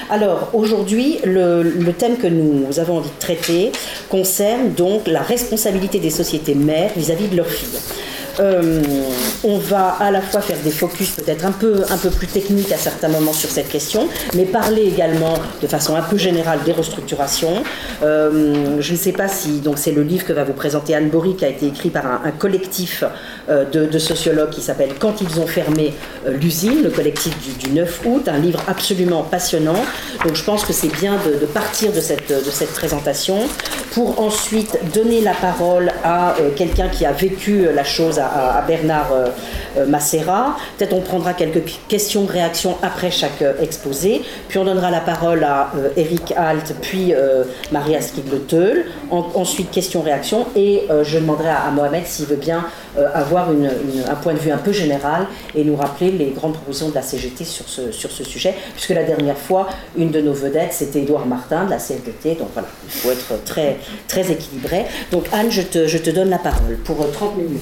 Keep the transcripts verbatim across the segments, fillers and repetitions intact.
Alors, aujourd'hui, le, le thème que nous avons envie de traiter concerne donc la responsabilité des sociétés mères vis-à-vis de leurs filles. Euh, on va à la fois faire des focus peut-être un peu, un peu plus techniques à certains moments sur cette question, mais parler également de façon un peu générale des restructurations. Euh, je ne sais pas si, donc c'est le livre que va vous présenter Anne Bory, qui a été écrit par un, un collectif euh, de, de sociologues qui s'appelle « Quand ils ont fermé euh, l'usine », le collectif du, du neuf août, un livre absolument passionnant. Donc je pense que c'est bien de, de partir de cette, de cette présentation pour ensuite donner la parole à euh, quelqu'un qui a vécu la chose à à Bernard euh, Massera. Peut-être on prendra quelques questions, réactions après chaque euh, exposé. Puis on donnera la parole à euh, Eric Alt, puis euh, Maria Skigleteul. En, ensuite, questions, réactions. Et euh, je demanderai à, à Mohamed s'il veut bien euh, avoir une, une, un point de vue un peu général et nous rappeler les grandes propositions de la C G T sur ce, sur ce sujet. Puisque la dernière fois, une de nos vedettes, c'était Édouard Martin de la C F D T. Donc voilà, il faut être très, très équilibré. Donc Anne, je te, je te donne la parole pour trente minutes.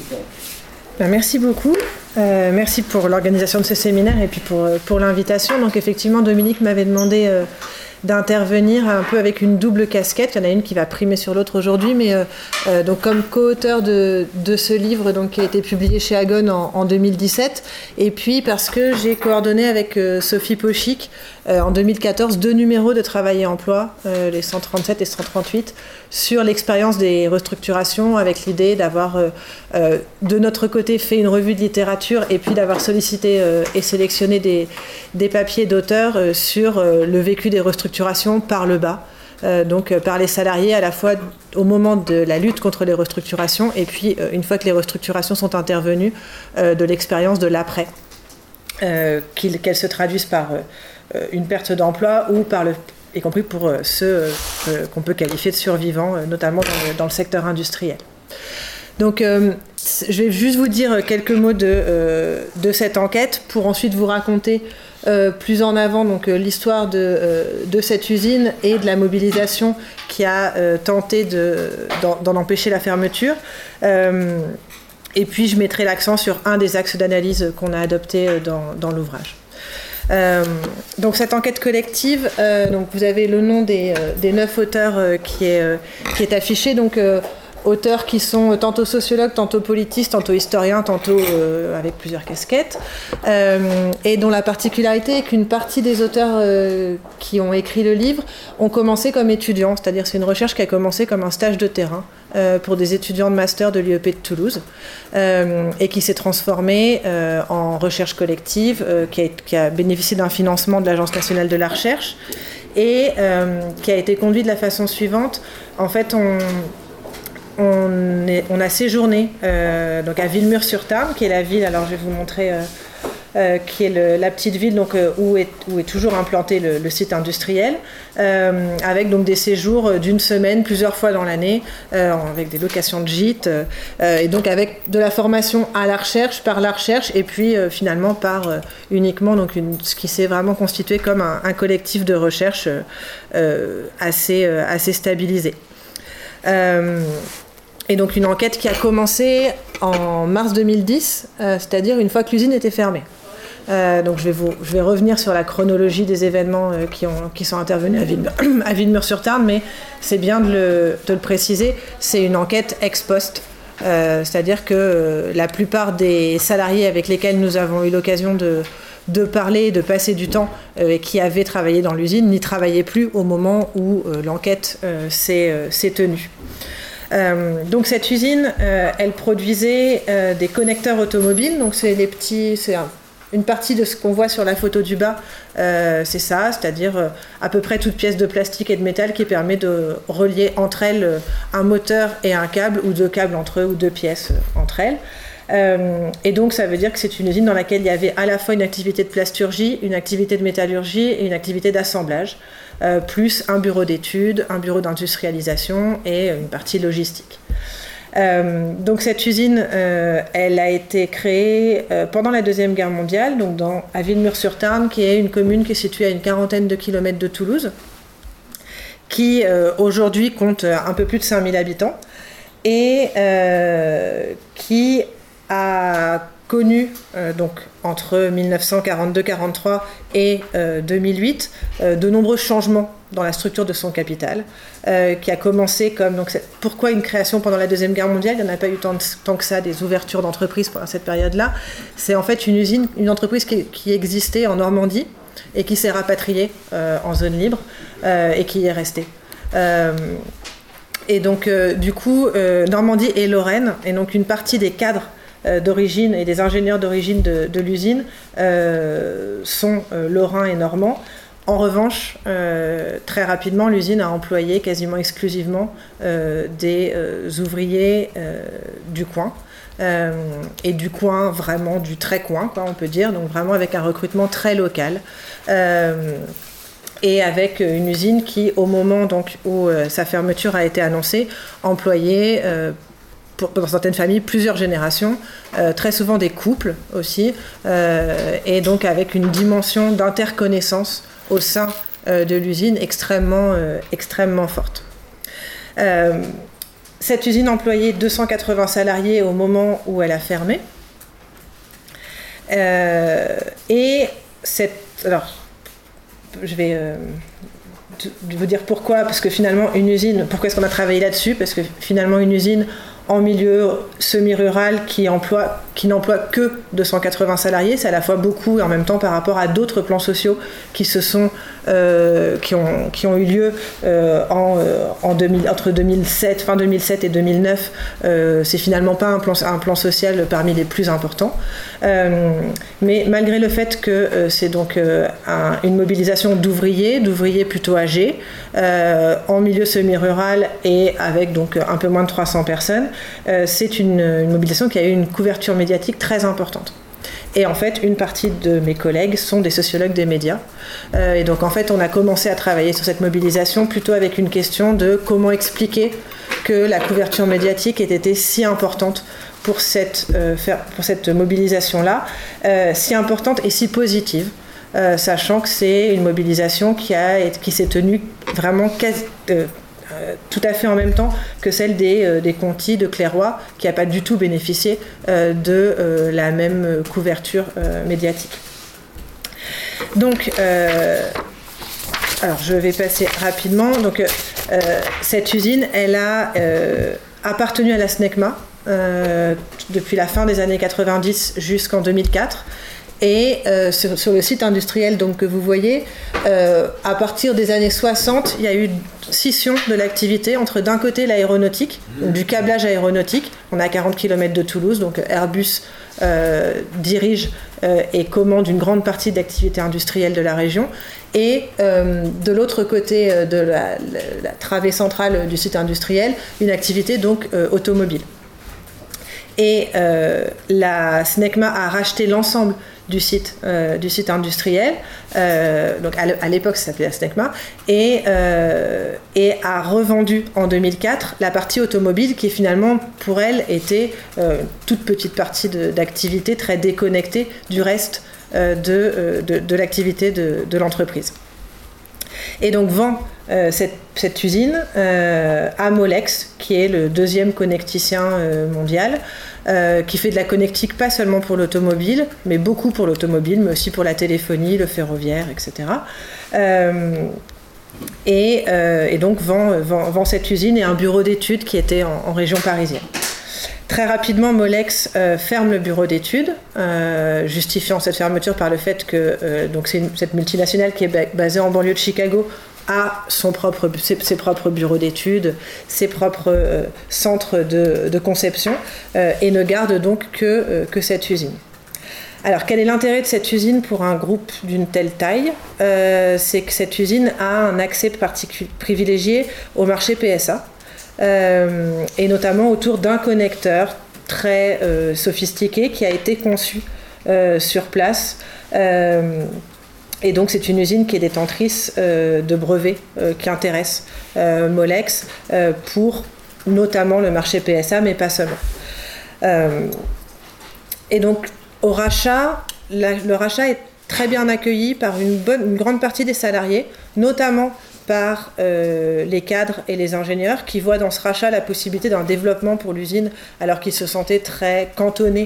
Merci beaucoup. Euh, merci pour l'organisation de ce séminaire et puis pour, pour l'invitation. Donc effectivement, Dominique m'avait demandé euh, d'intervenir un peu avec une double casquette. Il y en a une qui va primer sur l'autre aujourd'hui, mais euh, euh, donc comme co-auteur de, de ce livre donc, qui a été publié chez Agon en, en deux mille dix-sept, et puis parce que j'ai coordonné avec euh, Sophie Pochic euh, en deux mille quatorze deux numéros de Travail et Emploi, euh, les cent trente-sept et cent trente-huit, sur l'expérience des restructurations, avec l'idée d'avoir euh, euh, de notre côté fait une revue de littérature et puis d'avoir sollicité euh, et sélectionné des, des papiers d'auteurs euh, sur euh, le vécu des restructurations par le bas, euh, donc euh, par les salariés à la fois au moment de la lutte contre les restructurations et puis euh, une fois que les restructurations sont intervenues, euh, de l'expérience de l'après, euh, qu'il, qu'elles se traduisent par euh, une perte d'emploi ou par le y compris pour euh, ceux euh, qu'on peut qualifier de survivants, euh, notamment dans le, dans le secteur industriel. Donc, euh, je vais juste vous dire quelques mots de, euh, de cette enquête pour ensuite vous raconter euh, plus en avant donc, euh, l'histoire de, euh, de cette usine et de la mobilisation qui a euh, tenté de, d'en, d'en empêcher la fermeture. Euh, et puis, je mettrai l'accent sur un des axes d'analyse qu'on a adopté dans, dans l'ouvrage. Euh, donc cette enquête collective, euh, donc vous avez le nom des, euh, des neuf auteurs euh, qui, est, euh, qui est affiché, donc euh, auteurs qui sont tantôt sociologues, tantôt politistes, tantôt historiens, tantôt euh, avec plusieurs casquettes, euh, et dont la particularité est qu'une partie des auteurs euh, qui ont écrit le livre ont commencé comme étudiants, c'est-à-dire c'est une recherche qui a commencé comme un stage de terrain euh, pour des étudiants de master de l'I E P de Toulouse, euh, et qui s'est transformée euh, en recherche collective, euh, qui, a, qui a bénéficié d'un financement de l'Agence nationale de la recherche, et euh, qui a été conduit de la façon suivante. En fait, on... On, est, on a séjourné euh, donc à Villemur-sur-Tarn, qui est la ville, alors je vais vous montrer, euh, euh, qui est le, la petite ville donc, euh, où, est, où est toujours implanté le, le site industriel, euh, avec donc, des séjours d'une semaine, plusieurs fois dans l'année, euh, avec des locations de gîtes, euh, et donc avec de la formation à la recherche, par la recherche, et puis euh, finalement par euh, uniquement donc, une, ce qui s'est vraiment constitué comme un, un collectif de recherche euh, assez, euh, assez stabilisé. Euh, et donc une enquête qui a commencé en mars deux mille dix, euh, c'est-à-dire une fois que l'usine était fermée. Euh, donc je vais, vous, je vais revenir sur la chronologie des événements euh, qui, ont, qui sont intervenus à, Ville, à Villemur-sur-Tarn, mais c'est bien de le, de le préciser, c'est une enquête ex post, euh, c'est-à-dire que euh, la plupart des salariés avec lesquels nous avons eu l'occasion de de parler, de passer du temps, euh, et qui avaient travaillé dans l'usine, n'y travaillaient plus au moment où euh, l'enquête euh, s'est, euh, s'est tenue. Euh, donc cette usine, euh, elle produisait euh, des connecteurs automobiles, donc c'est les petits, c'est un, une partie de ce qu'on voit sur la photo du bas, euh, c'est ça, c'est-à-dire euh, à peu près toute pièce de plastique et de métal qui permet de relier entre elles euh, un moteur et un câble, ou deux câbles entre eux, ou deux pièces euh, entre elles. Euh, et donc ça veut dire que c'est une usine dans laquelle il y avait à la fois une activité de plasturgie, une activité de métallurgie et une activité d'assemblage, euh, plus un bureau d'études, un bureau d'industrialisation et une partie logistique. Euh, donc cette usine, euh, elle a été créée euh, pendant la Deuxième Guerre mondiale, donc dans, à Villemur-sur-Tarn, qui est une commune qui est située à une quarantaine de kilomètres de Toulouse, qui euh, aujourd'hui compte un peu plus de cinq mille habitants, et euh, qui a connu euh, donc, entre mille neuf cent quarante-deux quarante-trois et euh, deux mille huit euh, de nombreux changements dans la structure de son capital, euh, qui a commencé comme... Donc, pourquoi une création pendant la Deuxième Guerre mondiale? Il n'y en a pas eu tant, de, tant que ça, des ouvertures d'entreprises pendant cette période-là. C'est en fait une usine, une entreprise qui, qui existait en Normandie et qui s'est rapatriée euh, en zone libre euh, et qui y est restée. Euh, et donc, euh, du coup, euh, Normandie et Lorraine, et donc une partie des cadres euh, d'origine et des ingénieurs d'origine de, de l'usine euh, sont euh, lorrains et normands. En revanche, euh, très rapidement, l'usine a employé quasiment exclusivement euh, des euh, ouvriers euh, du coin, euh, et du coin, vraiment du très coin, quoi, on peut dire, donc vraiment avec un recrutement très local, euh, et avec une usine qui, au moment donc, où euh, sa fermeture a été annoncée, employait euh, pour, dans certaines familles plusieurs générations, euh, très souvent des couples aussi, euh, et donc avec une dimension d'interconnaissance au sein euh, de l'usine extrêmement, euh, extrêmement forte. Euh, cette usine employait deux cent quatre-vingts salariés au moment où elle a fermé. Euh, et cette... Alors, je vais euh, vous dire pourquoi, parce que finalement, une usine... Pourquoi est-ce qu'on a travaillé là-dessus? Parce que finalement, une usine en milieu semi-rural qui, emploie, qui n'emploie que deux cent quatre-vingts salariés, c'est à la fois beaucoup et en même temps par rapport à d'autres plans sociaux qui, se sont, euh, qui, ont, qui ont eu lieu euh, en, euh, en deux mille, entre deux mille sept, fin deux mille sept et deux mille neuf. Euh, c'est finalement pas un plan, un plan social parmi les plus importants. Euh, mais malgré le fait que euh, c'est donc euh, un, une mobilisation d'ouvriers, d'ouvriers plutôt âgés, euh, en milieu semi-rural et avec donc un peu moins de trois cents personnes, Euh, c'est une, une mobilisation qui a eu une couverture médiatique très importante. Et en fait, une partie de mes collègues sont des sociologues des médias. Euh, et donc, en fait, on a commencé à travailler sur cette mobilisation plutôt avec une question de comment expliquer que la couverture médiatique ait été si importante pour cette, euh, faire, pour cette mobilisation-là, euh, si importante et si positive. Euh, sachant que c'est une mobilisation qui, a, qui s'est tenue vraiment quasi, euh, Euh, tout à fait en même temps que celle des, euh, des Conti de Clairoy, qui n'a pas du tout bénéficié euh, de euh, la même couverture euh, médiatique. Donc, euh, alors je vais passer rapidement. Donc, euh, cette usine, elle a euh, appartenu à la SNECMA euh, depuis la fin des années quatre-vingt-dix jusqu'en deux mille quatre. Et euh, sur, sur le site industriel donc, que vous voyez, euh, à partir des années soixante, il y a eu scission de l'activité entre d'un côté l'aéronautique, donc du câblage aéronautique. On est à quarante kilomètres de Toulouse, donc Airbus euh, dirige euh, et commande une grande partie de l'activité industrielle de la région. Et euh, de l'autre côté de la, la, la travée centrale du site industriel, une activité donc euh, automobile. Et euh, la SNECMA a racheté l'ensemble du site, euh, du site industriel, euh, donc à l'époque ça s'appelait la SNECMA, et, euh, et a revendu en deux mille quatre la partie automobile qui finalement pour elle était euh, toute petite partie de, d'activité très déconnectée du reste euh, de, de, de l'activité de, de l'entreprise. Et donc vend euh, cette, cette usine euh, à Molex, qui est le deuxième connecticien euh, mondial, euh, qui fait de la connectique pas seulement pour l'automobile, mais beaucoup pour l'automobile, mais aussi pour la téléphonie, le ferroviaire, et cetera. Euh, et, euh, et donc vend, vend, vend cette usine et un bureau d'études qui était en, en région parisienne. Très rapidement, Molex euh, ferme le bureau d'études, euh, justifiant cette fermeture par le fait que euh, donc c'est une, cette multinationale qui est basée en banlieue de Chicago a son propre, ses, ses propres bureaux d'études, ses propres euh, centres de, de conception euh, et ne garde donc que, euh, que cette usine. Alors, quel est l'intérêt de cette usine pour un groupe d'une telle taille ? euh, C'est que cette usine a un accès particu- privilégié au marché P S A. Euh, et notamment autour d'un connecteur très euh, sophistiqué qui a été conçu euh, sur place. Euh, et donc c'est une usine qui est détentrice euh, de brevets euh, qui intéressent euh, Molex euh, pour notamment le marché P S A, mais pas seulement. Euh, et donc au rachat, la, le rachat est très bien accueilli par une, bonne, une grande partie des salariés, notamment par euh, les cadres et les ingénieurs qui voient dans ce rachat la possibilité d'un développement pour l'usine alors qu'ils se sentaient très cantonnés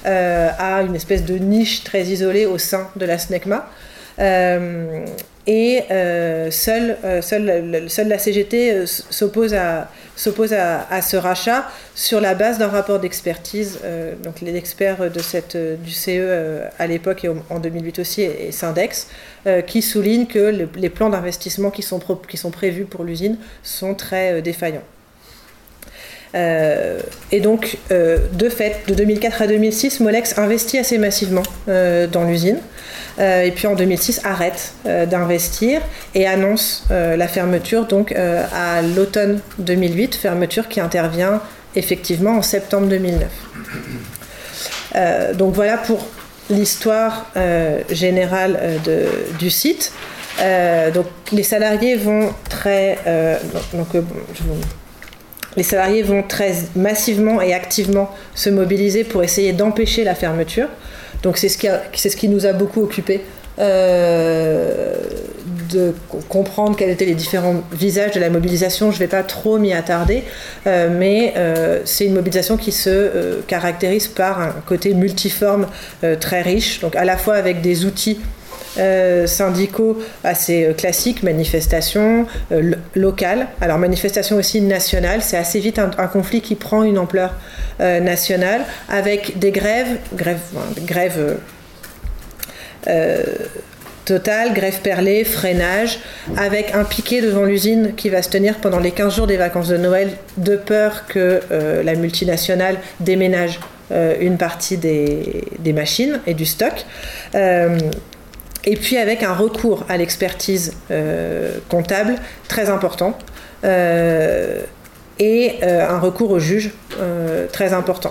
euh, a une espèce de niche très isolée au sein de la SNECMA. Euh, et euh, seule, euh, seule, seule la C G T euh, s'oppose, à, s'oppose à, à ce rachat sur la base d'un rapport d'expertise. Euh, donc les experts de cette, du C E euh, à l'époque et en deux mille huit aussi et, et Syndex euh, qui soulignent que le, les plans d'investissement qui sont, pro, qui sont prévus pour l'usine sont très euh, défaillants. Euh, et donc, euh, de fait, de deux mille quatre à deux mille six, Molex investit assez massivement euh, dans l'usine. Euh, et puis en deux mille six, arrête euh, d'investir et annonce euh, la fermeture donc, euh, à l'automne deux mille huit, fermeture qui intervient effectivement en septembre deux mille neuf. Euh, donc voilà pour l'histoire euh, générale euh, de, du site. Euh, donc les salariés vont très... Euh, donc, euh, je vous... Les salariés vont très massivement et activement se mobiliser pour essayer d'empêcher la fermeture. Donc c'est ce qui, a, c'est ce qui nous a beaucoup occupés, euh, de comprendre quels étaient les différents visages de la mobilisation. Je ne vais pas trop m'y attarder, euh, mais euh, c'est une mobilisation qui se euh, caractérise par un côté multiforme euh, très riche, donc à la fois avec des outils Euh, syndicaux assez euh, classiques, manifestations euh, lo- locales, alors manifestations aussi nationales, c'est assez vite un, un conflit qui prend une ampleur euh, nationale, avec des grèves, grèves, euh, grèves euh, euh, totales, grèves perlées, freinage, avec un piquet devant l'usine qui va se tenir pendant les quinze jours des vacances de Noël, de peur que euh, la multinationale déménage euh, une partie des, des machines et du stock. Euh, Et puis avec un recours à l'expertise euh, comptable très important euh, et euh, un recours au juge euh, très important.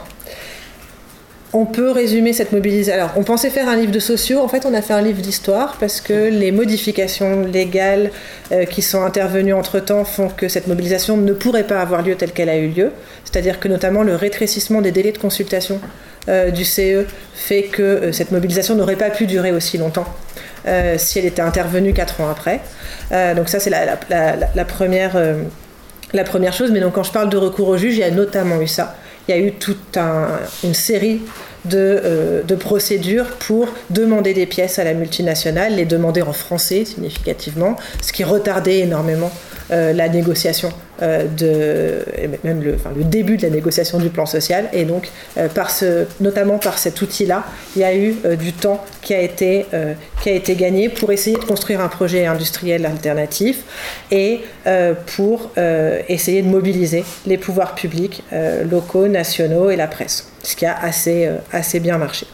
On peut résumer cette mobilisation. Alors, on pensait faire un livre de sociaux. En fait, on a fait un livre d'histoire parce que les modifications légales euh, qui sont intervenues entre-temps font que cette mobilisation ne pourrait pas avoir lieu telle qu'elle a eu lieu. C'est-à-dire que notamment le rétrécissement des délais de consultation euh, du C E fait que euh, cette mobilisation n'aurait pas pu durer aussi longtemps euh, si elle était intervenue quatre ans après. Euh, donc ça, c'est la, la, la, la, première, euh, la première chose. Mais donc, quand je parle de recours au juge, il y a notamment eu ça. Il y a eu toute un, une série de, euh, de procédures pour demander des pièces à la multinationale, les demander en français significativement, ce qui retardait énormément euh, la négociation, euh, de, et même le, enfin, le début de la négociation du plan social. Et donc, euh, par ce, notamment par cet outil-là, il y a eu euh, du temps qui a, été, euh, qui a été gagné pour essayer de construire un projet industriel alternatif et euh, pour euh, essayer de mobiliser les pouvoirs publics euh, locaux, nationaux et la presse, ce qui a assez, euh, assez bien marché.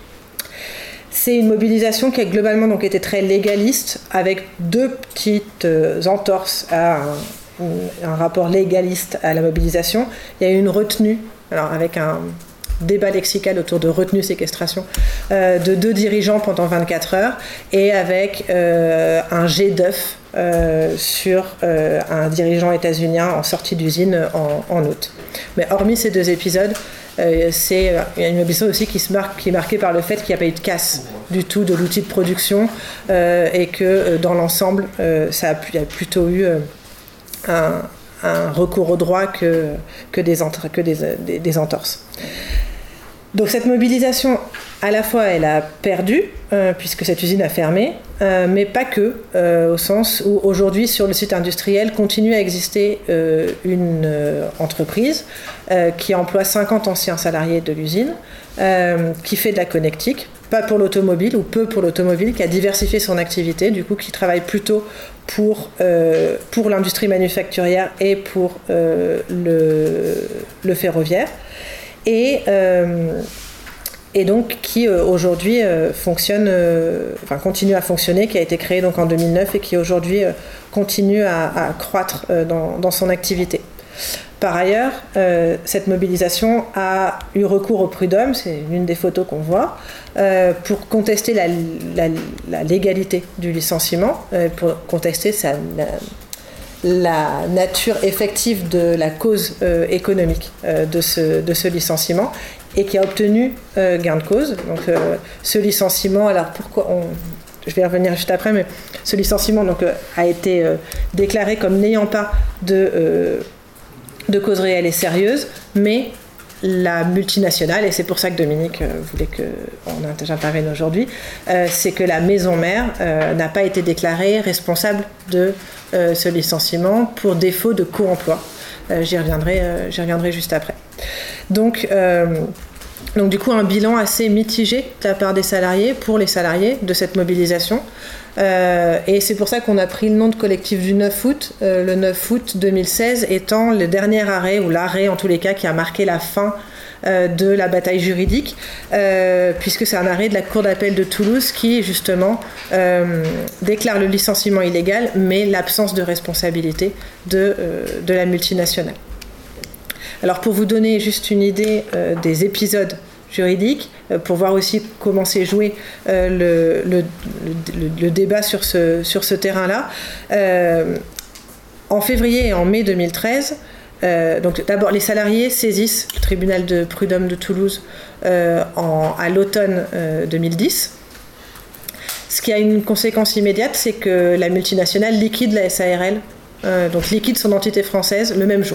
C'est une mobilisation qui a globalement donc été très légaliste, avec deux petites euh, entorses à un, un rapport légaliste à la mobilisation. Il y a eu une retenue, alors avec un débat lexical autour de retenue-séquestration, euh, de deux dirigeants pendant vingt-quatre heures, et avec euh, un jet d'œuf euh, sur euh, un dirigeant états-unien en sortie d'usine en, en août. Mais hormis ces deux épisodes, Euh, c'est il y a une mobilisation aussi qui, se marque, qui est marquée par le fait qu'il n'y a pas eu de casse du tout de l'outil de production euh, et que euh, dans l'ensemble, euh, ça a, il y a plutôt eu euh, un, un recours au droit que, que, des, entra- que des, des, des entorses. Donc cette mobilisation, à la fois, elle a perdu, euh, puisque cette usine a fermé, euh, mais pas que, euh, au sens où aujourd'hui, sur le site industriel, continue à exister euh, une euh, entreprise euh, qui emploie cinquante anciens salariés de l'usine, euh, qui fait de la connectique, pas pour l'automobile, ou peu pour l'automobile, qui a diversifié son activité, du coup, qui travaille plutôt pour, euh, pour l'industrie manufacturière et pour euh, le, le ferroviaire. Et, euh, et donc qui euh, aujourd'hui euh, fonctionne, euh, enfin continue à fonctionner, qui a été créé donc en deux mille neuf et qui aujourd'hui euh, continue à, à croître euh, dans, dans son activité. Par ailleurs, euh, cette mobilisation a eu recours au prud'homme, c'est l'une des photos qu'on voit, euh, pour contester la, la, la légalité du licenciement, euh, pour contester sa, la, la nature effective de la cause euh, économique euh, de, ce, de ce licenciement, et qui a obtenu euh, gain de cause. Donc euh, ce licenciement, alors pourquoi on, je vais y revenir juste après, mais ce licenciement donc, euh, a été euh, déclaré comme n'ayant pas de, euh, de cause réelle et sérieuse, mais la multinationale, et c'est pour ça que Dominique euh, voulait que j'intervienne aujourd'hui, euh, c'est que la maison mère euh, n'a pas été déclarée responsable de euh, ce licenciement pour défaut de co-emploi. Euh, j'y reviendrai, euh, j'y reviendrai juste après. Donc, euh, donc du coup, un bilan assez mitigé de la part des salariés, pour les salariés de cette mobilisation. Euh, et c'est pour ça qu'on a pris le nom de collectif du neuf août, euh, le neuf août deux mille seize étant le dernier arrêt, ou l'arrêt en tous les cas, qui a marqué la fin euh, de la bataille juridique, euh, puisque c'est un arrêt de la Cour d'appel de Toulouse qui, justement, euh, déclare le licenciement illégal, mais l'absence de responsabilité de, euh, de la multinationale. Alors, pour vous donner juste une idée euh, des épisodes juridique, pour voir aussi comment s'est joué euh, le, le, le, le débat sur ce, sur ce terrain-là. Euh, en février et en mai deux mille treize, euh, donc d'abord les salariés saisissent le tribunal de prud'homme de Toulouse euh, en, à l'automne euh, deux mille dix. Ce qui a une conséquence immédiate, c'est que la multinationale liquide la S A R L, euh, donc liquide son entité française le même jour.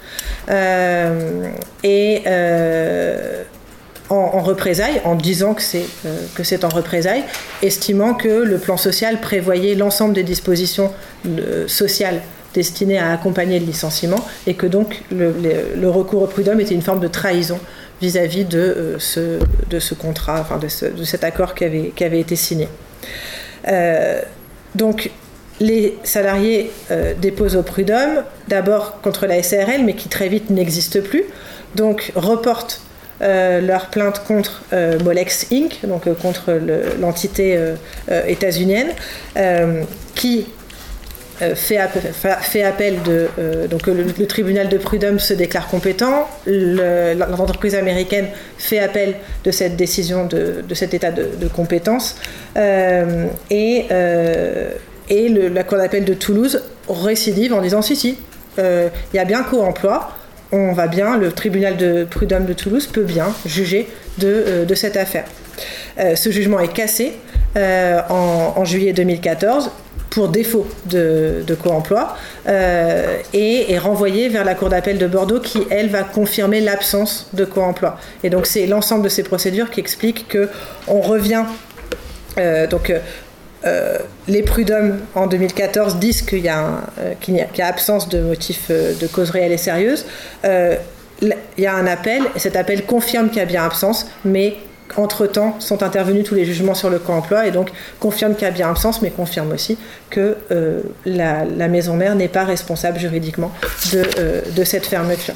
Euh, et euh, En, en représailles, en disant que c'est, euh, que c'est en représailles, estimant que le plan social prévoyait l'ensemble des dispositions euh, sociales destinées à accompagner le licenciement, et que donc le, le, le recours au prud'homme était une forme de trahison vis-à-vis de, euh, ce, de ce contrat, enfin de, ce, de cet accord qui avait, qui avait été signé. Euh, donc les salariés euh, déposent au prud'homme, d'abord contre la S A R L, mais qui très vite n'existe plus, donc reportent Euh, leur plainte contre euh, Molex Incorporated, donc euh, contre le, l'entité euh, euh, états-unienne, euh, qui euh, fait, appel, fait appel de... Euh, donc le, le tribunal de prud'homme se déclare compétent, le, l'entreprise américaine fait appel de cette décision, de, de cet état de, de compétence, euh, et, euh, et le, la cour d'appel de Toulouse récidive en disant si, si, il euh, y a bien co-emploi, on va bien, le tribunal de prud'homme de Toulouse peut bien juger de, euh, de cette affaire. Euh, ce jugement est cassé euh, en, en juillet deux mille quatorze pour défaut de, de co-emploi euh, et est renvoyé vers la cour d'appel de Bordeaux qui, elle, va confirmer l'absence de co-emploi. Et donc c'est l'ensemble de ces procédures qui explique qu'on revient... Euh, donc, Euh, les prud'hommes en deux mille quatorze disent qu'il y a, un, euh, qu'il y a, qu'il y a absence de motif euh, de cause réelle et sérieuse. Euh, il y a un appel, et cet appel confirme qu'il y a bien absence, mais entre-temps sont intervenus tous les jugements sur le co-emploi, et donc confirme qu'il y a bien absence, mais confirme aussi que euh, la, la maison mère n'est pas responsable juridiquement de, euh, de cette fermeture.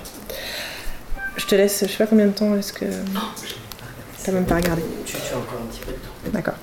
Je te laisse, je ne sais pas combien de temps est-ce que... Non, tu n'as même pas regardé. Tu as encore un petit peu de temps. D'accord.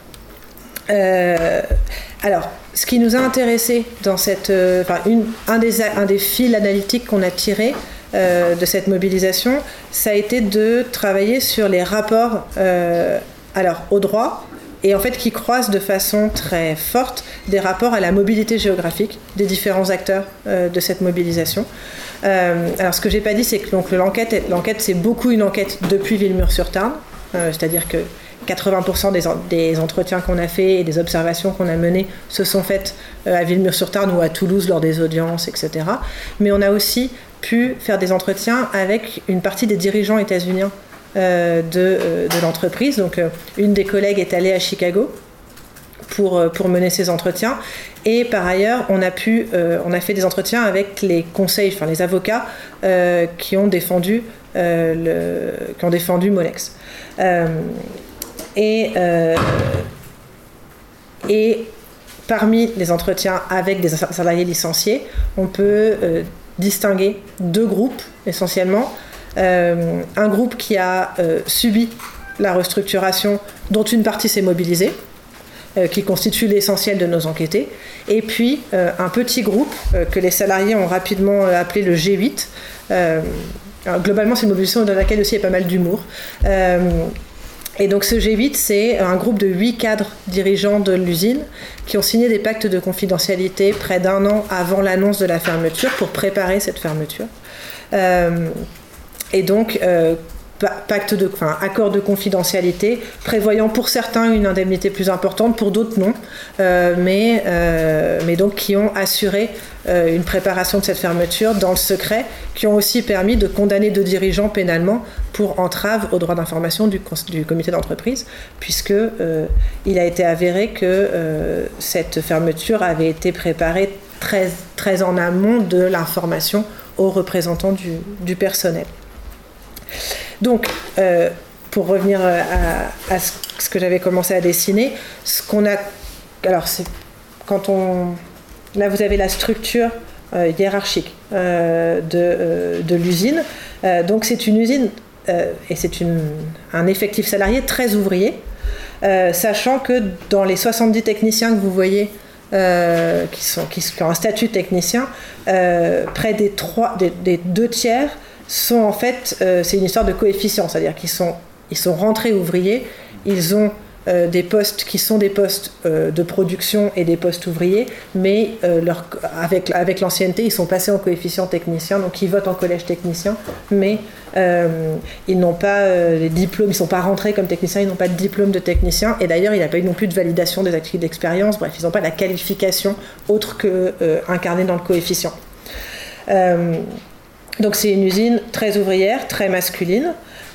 Euh, alors, ce qui nous a intéressé dans cette, euh, enfin, une, un, des, un des fils analytiques qu'on a tiré euh, de cette mobilisation, ça a été de travailler sur les rapports euh, alors, au droit, et en fait qui croisent de façon très forte des rapports à la mobilité géographique des différents acteurs euh, de cette mobilisation. Euh, alors, ce que j'ai pas dit, c'est que donc, l'enquête, l'enquête, c'est beaucoup une enquête depuis Villemur-sur-Tarn, euh, c'est-à-dire que quatre-vingts pour cent des, en, des entretiens qu'on a faits et des observations qu'on a menées se sont faites euh, à Villemur-sur-Tarn ou à Toulouse lors des audiences, et cetera. Mais on a aussi pu faire des entretiens avec une partie des dirigeants états-uniens euh, de, euh, de l'entreprise. Donc, euh, une des collègues est allée à Chicago pour, euh, pour mener ces entretiens. Et par ailleurs, on a, pu, euh, on a fait des entretiens avec les conseils, enfin les avocats euh, qui ont défendu, euh, le, qui ont défendu Molex. Euh, Et, euh, et parmi les entretiens avec des salariés licenciés, on peut euh, distinguer deux groupes essentiellement. Euh, un groupe qui a euh, subi la restructuration, dont une partie s'est mobilisée, euh, qui constitue l'essentiel de nos enquêtés, et puis euh, un petit groupe euh, que les salariés ont rapidement appelé le G huit. Euh, alors, globalement, c'est une mobilisation dans laquelle aussi il y a pas mal d'humour. Euh, Et donc ce G huit, c'est un groupe de huit cadres dirigeants de l'usine qui ont signé des pactes de confidentialité près d'un an avant l'annonce de la fermeture pour préparer cette fermeture. Euh, et donc, euh, pacte de, enfin, accord de confidentialité prévoyant pour certains une indemnité plus importante, pour d'autres non, euh, mais, euh, mais donc qui ont assuré euh, une préparation de cette fermeture dans le secret, qui ont aussi permis de condamner deux dirigeants pénalement pour entrave au droit d'information du, du comité d'entreprise, puisque euh, il a été avéré que euh, cette fermeture avait été préparée très, très en amont de l'information aux représentants du, du personnel. Donc, euh, pour revenir à, à ce que j'avais commencé à dessiner, ce qu'on a, alors c'est quand on, là vous avez la structure euh, hiérarchique euh, de, euh, de l'usine. Euh, donc c'est une usine euh, et c'est une, un effectif salarié très ouvrier, euh, sachant que dans les soixante-dix techniciens que vous voyez euh, qui, sont, qui, qui ont un statut de technicien, euh, près des, trois, des, des deux tiers sont en fait, euh, c'est une histoire de coefficient, c'est-à-dire qu'ils sont, ils sont rentrés ouvriers, ils ont euh, des postes qui sont des postes euh, de production et des postes ouvriers, mais euh, leur, avec, avec l'ancienneté, ils sont passés en coefficient technicien, donc ils votent en collège technicien, mais euh, ils n'ont pas euh, les diplômes, ils ne sont pas rentrés comme techniciens, ils n'ont pas de diplôme de technicien, et d'ailleurs, il n'y a pas eu non plus de validation des activités d'expérience, bref, ils n'ont pas la qualification autre que euh, incarnée dans le coefficient. Euh, Donc c'est une usine très ouvrière, très masculine,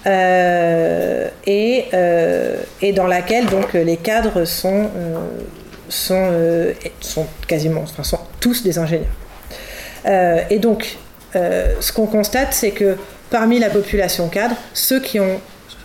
euh, et, euh, et dans laquelle donc, les cadres sont, euh, sont, euh, sont quasiment, enfin, sont tous des ingénieurs. Euh, et donc, euh, ce qu'on constate, c'est que parmi la population cadre, ceux qui ont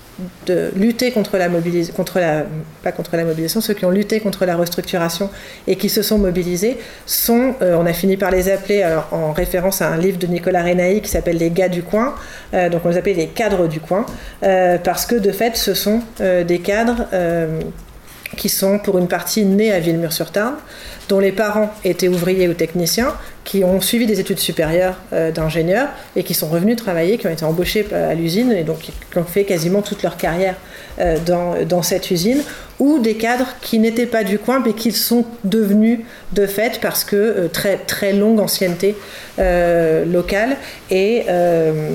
de lutter contre la mobilisation, contre la, pas contre la mobilisation, ceux qui ont lutté contre la restructuration et qui se sont mobilisés sont, euh, on a fini par les appeler, alors, en référence à un livre de Nicolas Renaï qui s'appelle Les gars du coin, euh, donc on les appelait les cadres du coin, euh, parce que de fait ce sont euh, des cadres euh, qui sont pour une partie nés à Villemur-sur-Tarn, dont les parents étaient ouvriers ou techniciens, qui ont suivi des études supérieures euh, d'ingénieurs et qui sont revenus travailler, qui ont été embauchés à l'usine et donc qui ont fait quasiment toute leur carrière euh, dans, dans cette usine, ou des cadres qui n'étaient pas du coin mais qui sont devenus de fait parce que euh, très, très longue ancienneté euh, locale et, euh,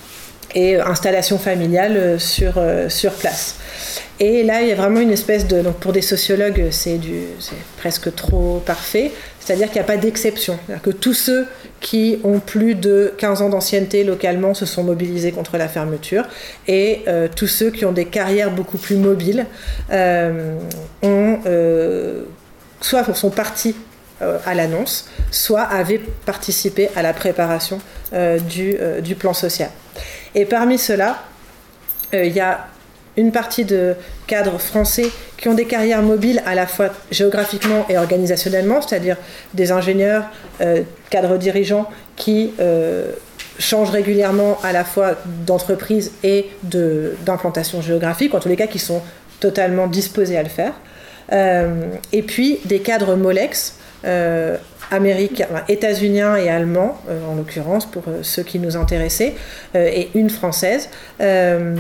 et installation familiale sur, euh, sur place. Et là, il y a vraiment une espèce de... Donc pour des sociologues, c'est, du, c'est presque trop parfait. C'est-à-dire qu'il n'y a pas d'exception. C'est-à-dire que tous ceux qui ont plus de quinze ans d'ancienneté localement se sont mobilisés contre la fermeture. Et euh, tous ceux qui ont des carrières beaucoup plus mobiles euh, ont, euh, soit sont partis euh, à l'annonce, soit avaient participé à la préparation euh, du, euh, du plan social. Et parmi ceux-là, euh, il y a une partie de cadres français qui ont des carrières mobiles à la fois géographiquement et organisationnellement, c'est-à-dire des ingénieurs, euh, cadres dirigeants qui euh, changent régulièrement à la fois d'entreprise et de, d'implantation géographique, en tous les cas qui sont totalement disposés à le faire. Euh, et puis des cadres Molex, euh, américains, enfin, états-uniens et allemands, euh, en l'occurrence pour euh, ceux qui nous intéressaient, euh, et une française, euh,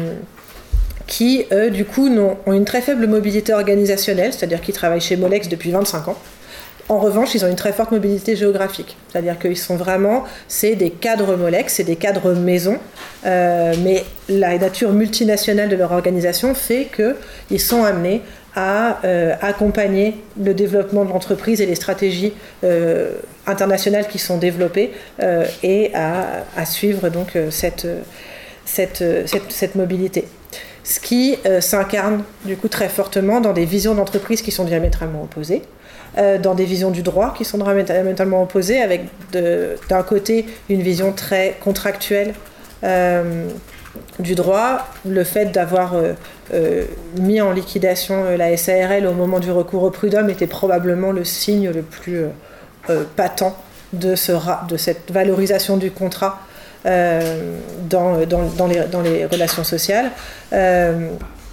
qui, eux, du coup, ont une très faible mobilité organisationnelle, c'est-à-dire qu'ils travaillent chez Molex depuis vingt-cinq ans. En revanche, ils ont une très forte mobilité géographique, c'est-à-dire qu'ils sont vraiment, c'est des cadres Molex, c'est des cadres maison, euh, mais la nature multinationale de leur organisation fait qu'ils sont amenés à euh, accompagner le développement de l'entreprise et les stratégies euh, internationales qui sont développées euh, et à, à suivre donc cette, cette, cette, cette mobilité. Ce qui euh, s'incarne du coup très fortement dans des visions d'entreprise qui sont diamétralement opposées, euh, dans des visions du droit qui sont diamétralement opposées, avec de, d'un côté une vision très contractuelle euh, du droit, le fait d'avoir euh, euh, mis en liquidation euh, la S A R L au moment du recours au prud'homme était probablement le signe le plus euh, euh, patent de, ce ra- de cette valorisation du contrat Euh, dans, dans, dans, les, dans les relations sociales euh,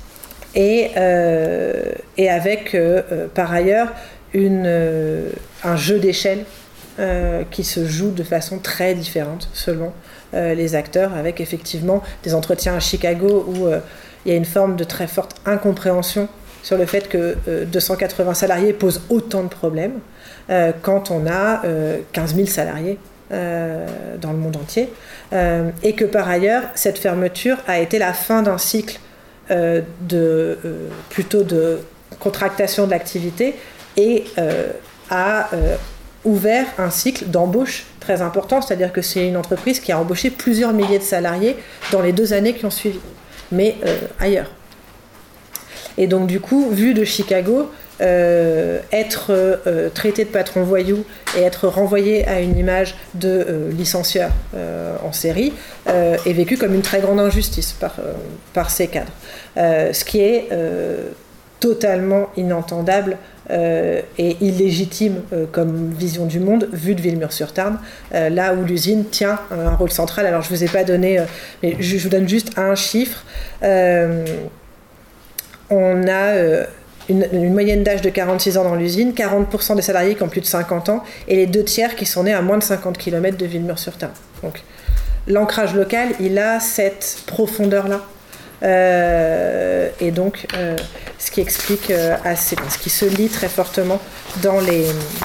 et, euh, et avec euh, euh, par ailleurs une, euh, un jeu d'échelle euh, qui se joue de façon très différente selon euh, les acteurs, avec effectivement des entretiens à Chicago où euh, il y a une forme de très forte incompréhension sur le fait que euh, deux cent quatre-vingts salariés posent autant de problèmes euh, quand on a euh, quinze mille salariés euh, dans le monde entier, euh, et que par ailleurs, cette fermeture a été la fin d'un cycle euh, de, euh, plutôt de contractation de l'activité et euh, a euh, ouvert un cycle d'embauche très important, c'est-à-dire que c'est une entreprise qui a embauché plusieurs milliers de salariés dans les deux années qui ont suivi, mais euh, ailleurs. Et donc du coup, vu de Chicago, euh, être euh, traité de patron voyou et être renvoyé à une image de euh, licencieur euh, en série euh, est vécu comme une très grande injustice par, euh, par ces cadres. Euh, ce qui est euh, totalement inentendable euh, et illégitime euh, comme vision du monde, vu de Villemur-sur-Tarn, euh, là où l'usine tient un rôle central. Alors je ne vous ai pas donné, euh, mais je, je vous donne juste un chiffre. Euh, on a euh, une, une moyenne d'âge de quarante-six ans dans l'usine, quarante pour cent des salariés qui ont plus de cinquante ans, et les deux tiers qui sont nés à moins de cinquante kilomètres de Villemur-sur-Tarn. Donc l'ancrage local, il a cette profondeur-là. Euh, et donc euh, ce qui explique euh, assez, ce qui se lit très fortement dans les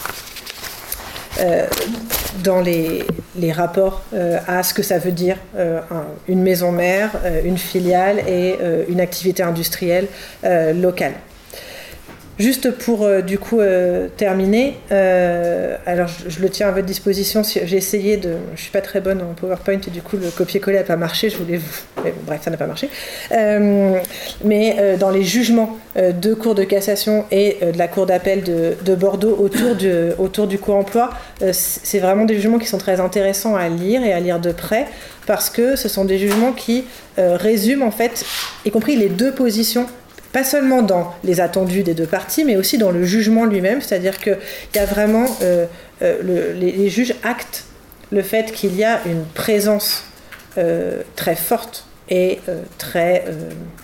euh, dans les, les rapports euh, à ce que ça veut dire euh, un, une maison mère, euh, une filiale et euh, une activité industrielle euh, locale. Juste pour euh, du coup euh, terminer, euh, alors je, je le tiens à votre disposition. Si, j'ai essayé de, je suis pas très bonne en PowerPoint et du coup le copier-coller n'a pas marché. Je voulais, vous, mais, bref, ça n'a pas marché. Euh, mais euh, dans les jugements euh, de cour de cassation et euh, de la cour d'appel de, de Bordeaux autour du autour du co-emploi, euh, c'est vraiment des jugements qui sont très intéressants à lire et à lire de près parce que ce sont des jugements qui euh, résument en fait, y compris les deux positions. Pas seulement dans les attendus des deux parties, mais aussi dans le jugement lui-même, c'est-à-dire qu'il y a vraiment, euh, euh, le, les, les juges actent le fait qu'il y a une présence euh, très forte et euh, très euh,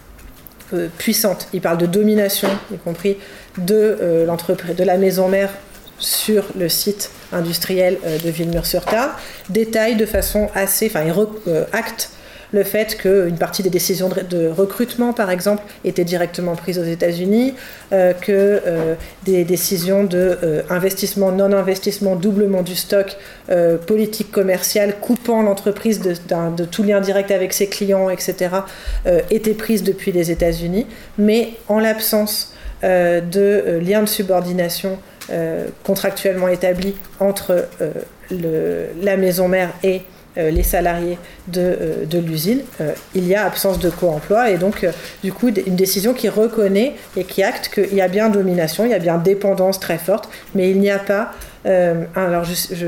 euh, puissante. Ils parlent de domination, y compris de, euh, l'entreprise, de la maison mère sur le site industriel euh, de Villemur-sur-Tarn, détaillent de façon assez, enfin, ils re, euh, actent le fait qu'une partie des décisions de recrutement, par exemple, étaient directement prises aux États-Unis, euh, que euh, des décisions d'investissement, euh, non-investissement, doublement du stock, euh, politique commerciale, coupant l'entreprise de, de tout lien direct avec ses clients, et cetera, euh, étaient prises depuis les États-Unis. Mais en l'absence euh, de euh, liens de subordination euh, contractuellement établis entre euh, le, la maison mère et Euh, les salariés de, euh, de l'usine, euh, il y a absence de co-emploi et donc euh, du coup une décision qui reconnaît et qui acte qu'il y a bien domination, il y a bien dépendance très forte, mais il n'y a pas euh, alors je, je,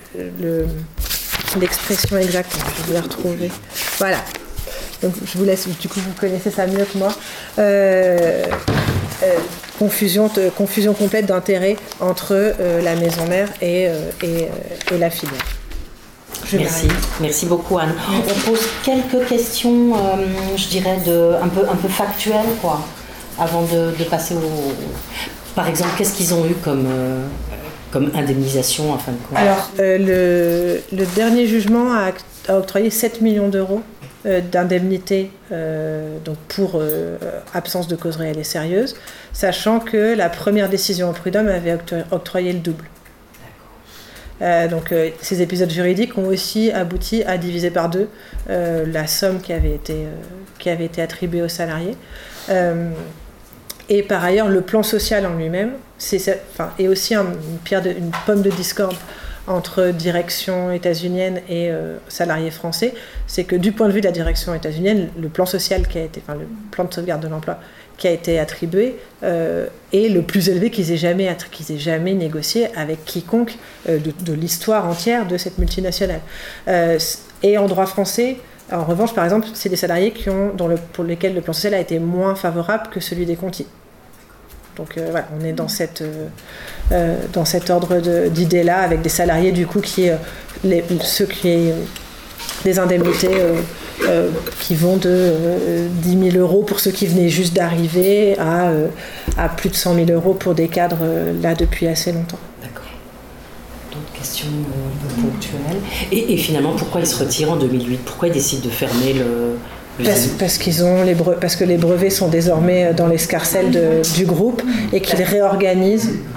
le, l'expression exacte, je vais la retrouver, voilà, donc je vous laisse, du coup vous connaissez ça mieux que moi, euh, euh, confusion, de, confusion complète d'intérêts entre euh, la maison mère et, euh, et, euh, et la filiale. Je Merci, merci beaucoup Anne. Merci. On pose quelques questions, euh, je dirais, de, un, peu, un peu factuelles, quoi, avant de, de passer au... Par exemple, qu'est-ce qu'ils ont eu comme, euh, comme indemnisation en fin de compte ? Alors, euh, le, le dernier jugement a, a octroyé sept millions d'euros euh, d'indemnité euh, donc pour euh, absence de cause réelle et sérieuse, sachant que la première décision au prud'homme avait octroyé, octroyé le double. Euh, donc euh, ces épisodes juridiques ont aussi abouti à diviser par deux euh, la somme qui avait été, euh, qui avait été attribuée aux salariés. Euh, et par ailleurs, le plan social en lui-même c'est, enfin, est aussi un, une, pierre de, une pomme de discorde entre direction états-unienne et euh, salariés français. C'est que du point de vue de la direction états-unienne, le plan social qui a été, enfin le plan de sauvegarde de l'emploi qui a été attribué euh, est le plus élevé qu'ils aient jamais, qu'ils aient jamais négocié avec quiconque euh, de, de l'histoire entière de cette multinationale. Euh, et en droit français, en revanche, par exemple, c'est des salariés qui ont, dans le, pour lesquels le plan social a été moins favorable que celui des Conti. Donc euh, voilà, on est dans, cette, euh, euh, dans cet ordre de, d'idées-là, avec des salariés du coup qui, euh, les, ceux qui des indemnités euh, euh, qui vont de euh, dix mille euros pour ceux qui venaient juste d'arriver à, euh, à plus de cent mille euros pour des cadres euh, là depuis assez longtemps. D'accord. D'autres questions euh, ponctuelles. Et, et finalement, pourquoi ils se retirent en deux mille huit ? Pourquoi ils décident de fermer le... Parce, parce, qu'ils ont les bre- parce que les brevets sont désormais dans l'escarcelle de, du groupe et qu'ils réorganisent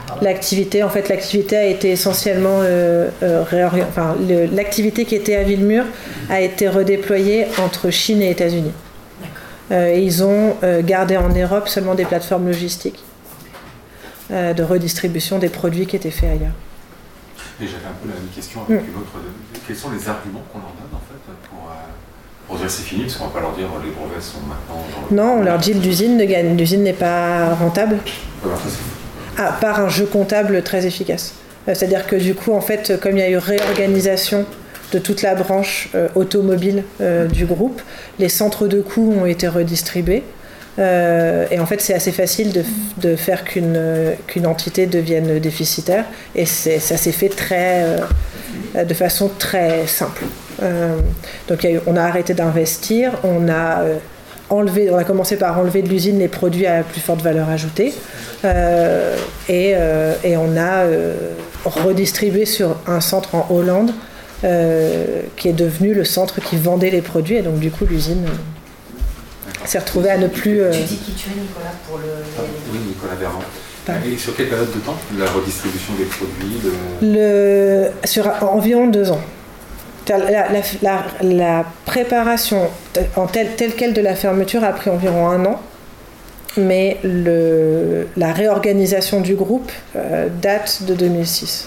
L'activité, en fait, l'activité a été essentiellement euh, euh, réorient... enfin, le, l'activité qui était à Villemur a été redéployée entre Chine et États-Unis. Euh, et ils ont euh, gardé en Europe seulement des plateformes logistiques euh, de redistribution des produits qui étaient faits ailleurs. Et j'avais un peu la même question avec mmh. une autre. Quels sont les arguments qu'on leur donne en fait pour, euh, pour dire c'est fini, parce qu'on ne va pas leur dire les brevets sont maintenant. Dans non, on leur dit que l'usine ne gagne, l'usine n'est pas rentable. Alors, ça, c'est... Ah, par un jeu comptable très efficace. Euh, c'est-à-dire que du coup, en fait, comme il y a eu réorganisation de toute la branche euh, automobile euh, du groupe, les centres de coûts ont été redistribués. Euh, et en fait, c'est assez facile de, de faire qu'une, qu'une entité devienne déficitaire. Et c'est, ça s'est fait très, euh, de façon très simple. Euh, donc, il y a eu, on a arrêté d'investir, on a, euh, enlevé, on a commencé par enlever de l'usine les produits à plus forte valeur ajoutée. Euh, et, euh, et on a euh, redistribué sur un centre en Hollande euh, qui est devenu le centre qui vendait les produits. Et donc, du coup, l'usine... s'est retrouvé à ne plus... Euh... Tu dis qui tu es, Nicolas, pour le... Ah, oui, Nicolas Verland. Et sur quelle période de temps, la redistribution des produits de... le... Sur environ deux ans. La, la, la, la préparation en telle, telle quelle de la fermeture a pris environ un an, mais le, la réorganisation du groupe euh, date de deux mille six.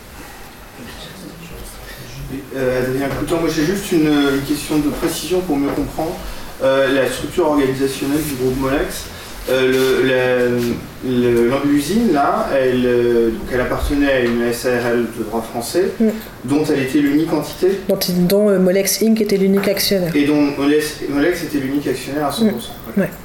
Euh, Adrien Coutan, moi j'ai juste une, une question de précision pour mieux comprendre. Euh, la structure organisationnelle du groupe Molex, euh, le, la, le, l'usine là, elle, euh, donc elle appartenait à une S A R L de droit français, mm. dont elle était l'unique entité, dont, dont euh, Molex Incorporated était l'unique actionnaire. Et dont Molex, Molex était l'unique actionnaire à cent pour cent. Mm. Ouais.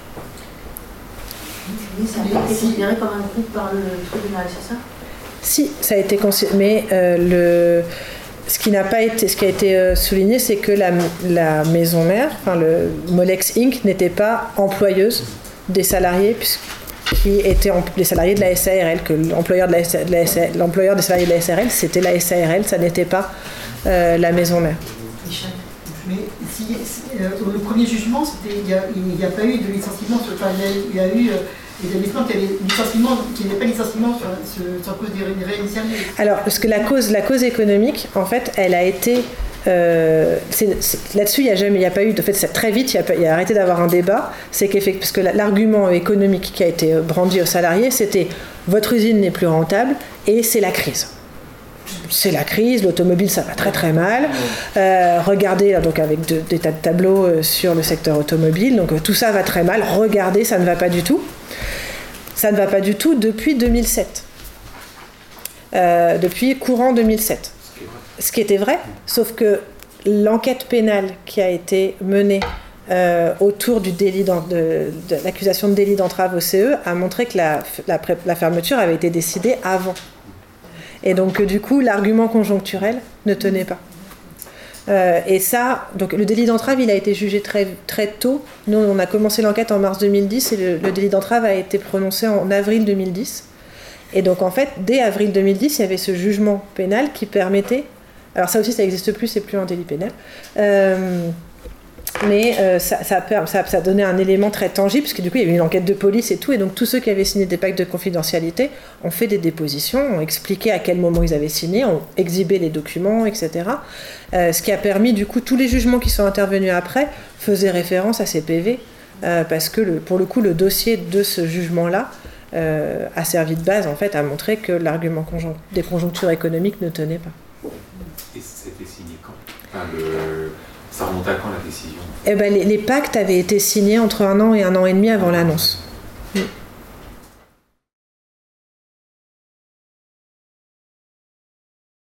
Mais ça a été considéré comme un groupe par le tribunal, c'est ça? Si, ça a été considéré, mais euh, le... Ce qui n'a pas été, ce qui a été euh, souligné, c'est que la, la maison mère, enfin le Molex Incorporated, n'était pas employeuse des salariés qui étaient en, les salariés de la S A R L, que l'employeur de la, de la S A R L, l'employeur des salariés de la S A R L, c'était la S A R L, ça n'était pas euh, la maison mère. Mais si, si, euh, le premier jugement, c'était, il n'y a, a pas eu de licenciement, enfin, il y a, il y a eu euh, des établissements qui avaient licenciement, qui n'avaient pas de licenciement sur, sur, sur cause des réinitialisés. Alors, parce que la cause, la cause économique, en fait, elle a été... Euh, c'est, c'est, là-dessus, il n'y a jamais, il n'y a pas eu... De fait, c'est très vite, il y a, il y a arrêté d'avoir un débat. C'est qu'effectivement, parce que l'argument économique qui a été brandi aux salariés, c'était « votre usine n'est plus rentable et c'est la crise ». C'est la crise, l'automobile ça va très très mal. Euh, regardez là, donc avec de, des tas de tableaux euh, sur le secteur automobile, donc euh, tout ça va très mal. Regardez, ça ne va pas du tout. Ça ne va pas du tout depuis deux mille sept, euh, depuis courant deux mille sept. Ce qui était vrai, sauf que l'enquête pénale qui a été menée euh, autour du délit de, de l'accusation de délit d'entrave au C E a montré que la, la, la fermeture avait été décidée avant. Et donc, du coup, l'argument conjoncturel ne tenait pas. Euh, et ça, donc le délit d'entrave, il a été jugé très, très tôt. Nous, on a commencé l'enquête en mars deux mille dix et le, le délit d'entrave a été prononcé en avril deux mille dix. Et donc, en fait, dès avril deux mille dix, il y avait ce jugement pénal qui permettait... Alors ça aussi, ça n'existe plus, c'est plus un délit pénal. Euh, mais euh, ça, ça, a, ça, ça a donné un élément très tangible, parce que du coup, il y a eu une enquête de police et tout, et donc tous ceux qui avaient signé des pactes de confidentialité ont fait des dépositions, ont expliqué à quel moment ils avaient signé, ont exhibé les documents, et cetera. Euh, ce qui a permis, du coup, tous les jugements qui sont intervenus après faisaient référence à ces P V, euh, parce que le, pour le coup, le dossier de ce jugement-là euh, a servi de base, en fait, à montrer que l'argument conjon- des conjonctures économiques ne tenait pas. Et c'était signé quand? Enfin, le... Ça remonte à quand la décision? Eh ben, les, les pactes avaient été signés entre un an et un an et demi avant l'annonce. Mm.